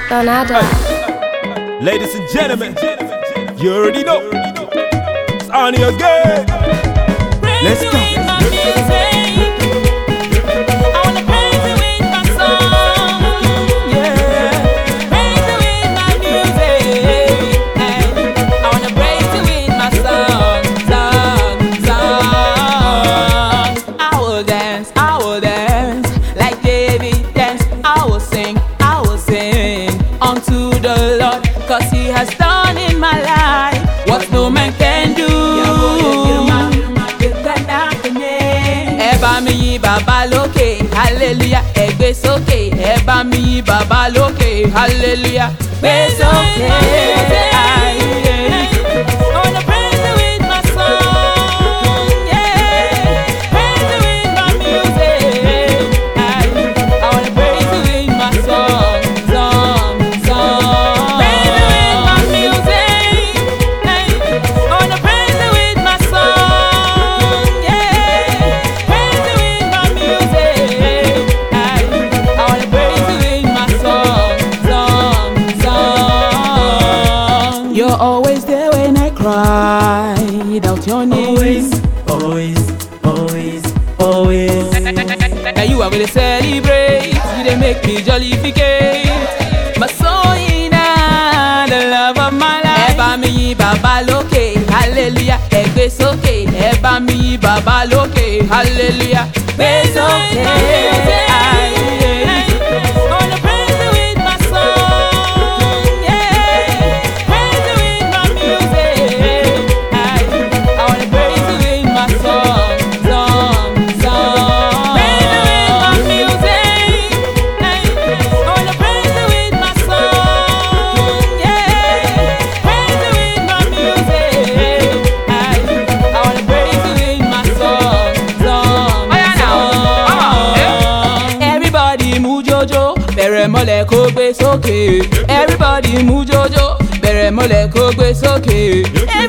Donada. Ladies and gentlemen, you already know. It's on your game. Let's go. Unto the Lord, cause He has done in my life what no man can do. Ẹ bá mi yìn Baba lókè, hallelujah, ẹ gbé sókè. Ẹ bá mi yìn Baba lókè, hallelujah, gbé sókè. You're always there when I cried out your name. Always. Now you are gonna celebrate, you dey make me jollificate. My soul in the love of my life. Ẹ bá mi yìn Baba lókè, hallelujah, ẹ gbé sókè. Ẹ bá mi yìn Baba lókè, hallelujah, gbé sókè. Bẹ̀rẹ̀ mọ́lẹ̀ kó gbé sókè. Everybody mú jójó. Bẹ̀rẹ̀ mọ́lẹ̀ kó gbé sókè.